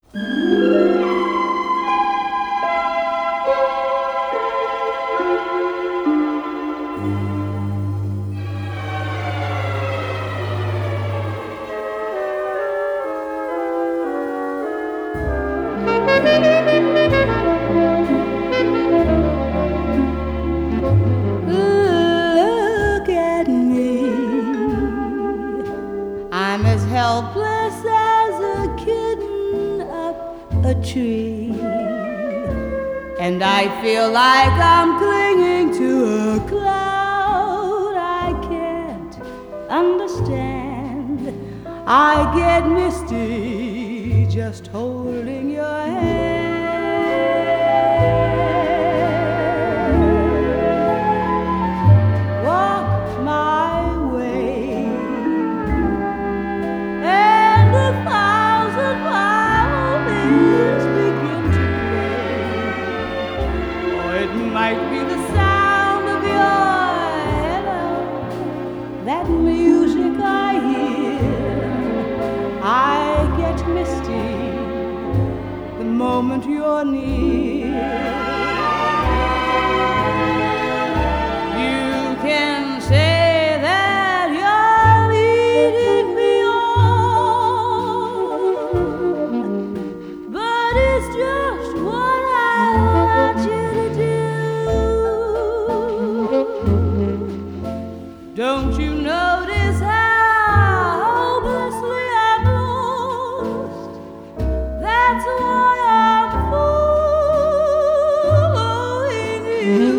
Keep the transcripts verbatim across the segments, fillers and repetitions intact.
Look at me, I'm as helpless as a kitten up a tree, and I feel like I'm clinging to a cloud I can't understand. I get misty just holding your hand. Walk my way, and a thousand violins begin to play. Or it might be the sound of your hello, that music I hear. I get misty the moment you're near. You can say that you're leading me on, but it's just what I want you to do. Don't you notice how hopelessly I'm lost? That's why I'm fooling you.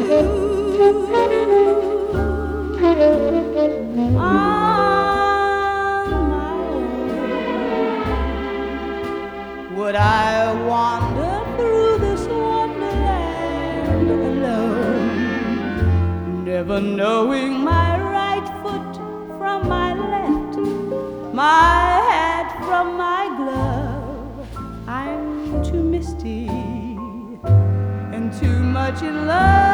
On my own, would I wander through this wonderland alone, never knowing my right foot from my left, my hat from my glove? I'm too misty and too much in love